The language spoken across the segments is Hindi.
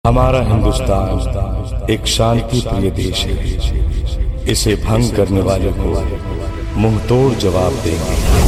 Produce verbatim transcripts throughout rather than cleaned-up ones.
हमारा हिंदुस्तान एक शांति प्रिय देश है। इसे भंग करने वाले को मुंह तोड़ जवाब देंगे।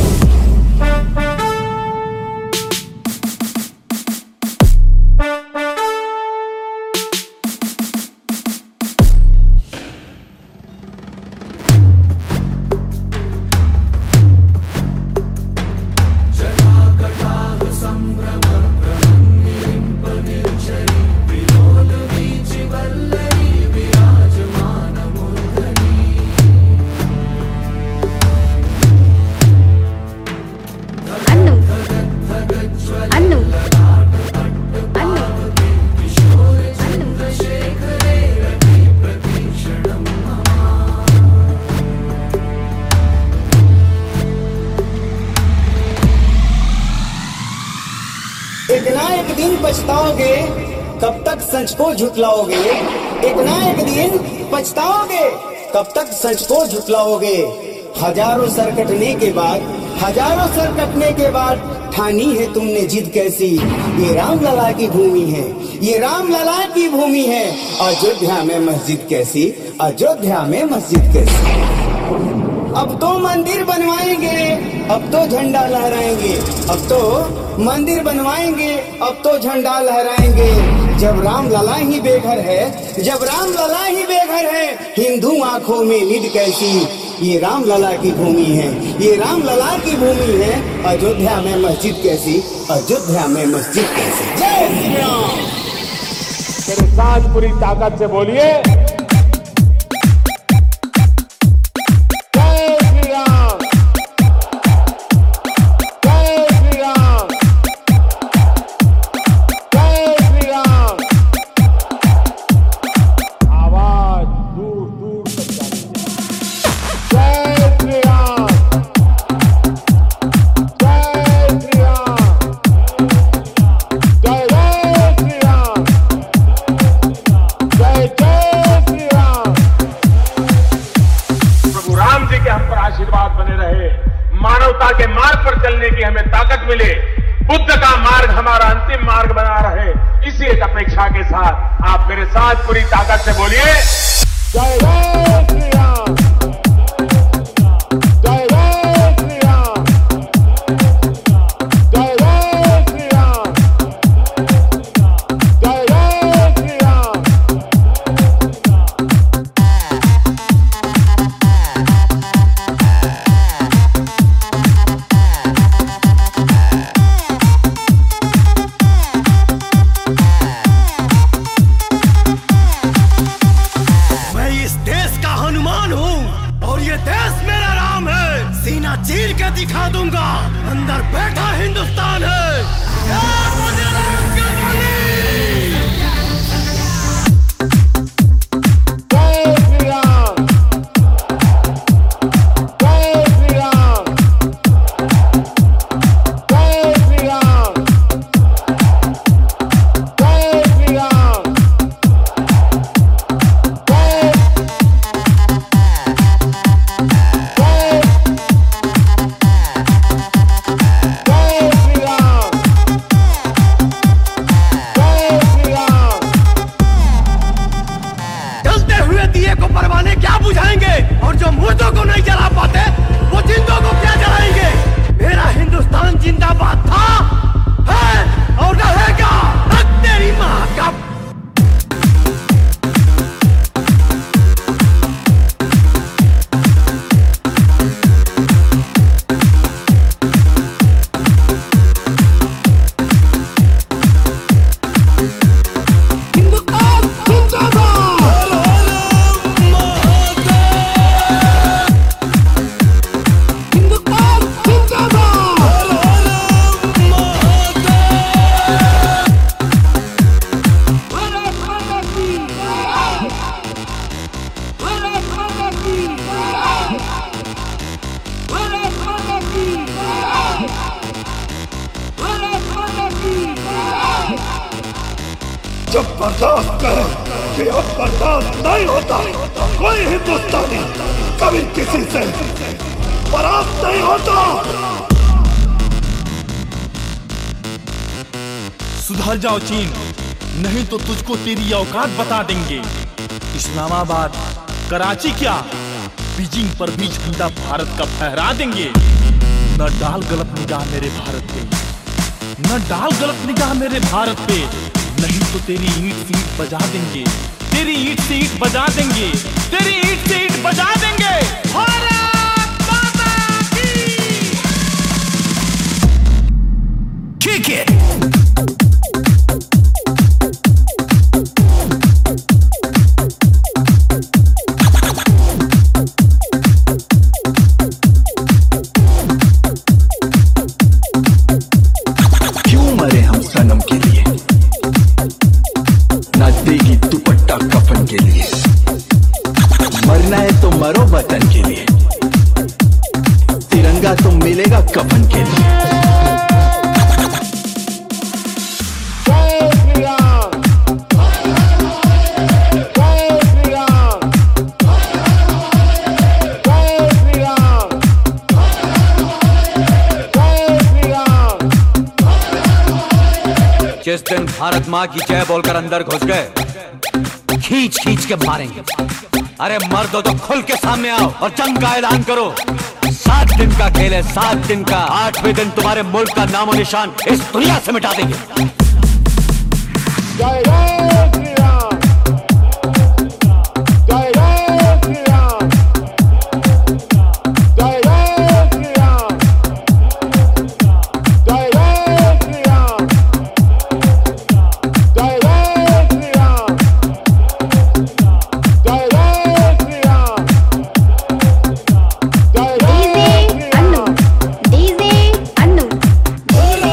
एक ना एक दिन पछताओगे, कब तक सच को झुटलाओगे। एक ना एक दिन पछताओगे, कब तक सच को झुटलाओगे। हजारों सर कटने के बाद हजारों सर कटने के बाद ठानी है तुमने जिद कैसी। ये रामलला की भूमि है, ये रामलला की भूमि है। अयोध्या में मस्जिद कैसी, अयोध्या में मस्जिद कैसी। अब तो मंदिर बनवाएंगे, अब तो झंडा लहराएंगे। अब तो मंदिर बनवाएंगे, अब तो झंडा लहराएंगे। जब रामलला ही बेघर है, जब रामलला ही बेघर है, हिंदू आंखों में निद कैसी। ये रामलला की भूमि है, ये रामलला की भूमि है। अयोध्या में मस्जिद कैसी, अयोध्या में मस्जिद कैसी। जय श्री राम। तेरे साथ पूरी ताकत से बोलिए, आशीर्वाद बने रहे, मानवता के मार्ग पर चलने की हमें ताकत मिले, बुद्ध का मार्ग हमारा अंतिम मार्ग बना रहे। इसी एक अपेक्षा के साथ आप मेरे साथ पूरी ताकत से बोलिए, जय जय श्री राम, जय जय श्री राम, जय जय श्री राम, जय जय श्री राम। चीर के दिखा दूंगा, अंदर बैठा हिंदुस्तान है। परवाने क्या बुझाएंगे, और जो मुर्दों को नहीं जला पाते वो जिंदों को क्या जलाएंगे। मेरा हिंदुस्तान जिंदाबाद था, है और रहेगा। तेरी माँ का जब बर्दाश्त करें कि अब बर्दाश्त नहीं होता। कोई हिंदुस्तानी कभी किसी से परास्त नहीं होता। सुधर जाओ चीन, नहीं तो तुझको तेरी औकात बता देंगे। इस्लामाबाद, कराची क्या, बीजिंग पर भी झंडा भारत का फहरा देंगे। न डाल गलत निगाह मेरे भारत पे, न डाल गलत निगाह मेरे भारत पे, नहीं तो तेरी ईंट से ईंट बजा देंगे, तेरी ईंट से ईंट बजा देंगे, तेरी ईंट से ईंट बजा देंगे। भारत माता की। ठीक है। सनम के लिए ना देगी दुपट्टा कफन के लिए, मरना है तो मरो वतन के लिए, तिरंगा तो मिलेगा कफन के लिए। जिस दिन भारत माँ की जय बोलकर अंदर घुस गए, खींच खींच के मारेंगे। अरे मर्द हो तो खुल के सामने आओ और जंग का ऐलान करो। सात दिन का खेल है, सात दिन का। आठवें दिन तुम्हारे मुल्क का नामो निशान इस दुनिया से मिटा देंगे। जय जय श्री राम, जय जय श्री राम, जय जय श्री राम, जय जय श्री राम, जय जय श्री राम, जय जय श्री राम, जय जय Shri Ram. DJ Annu, DJ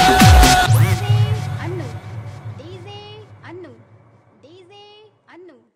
Annu, DJ Annu, DJ Annu.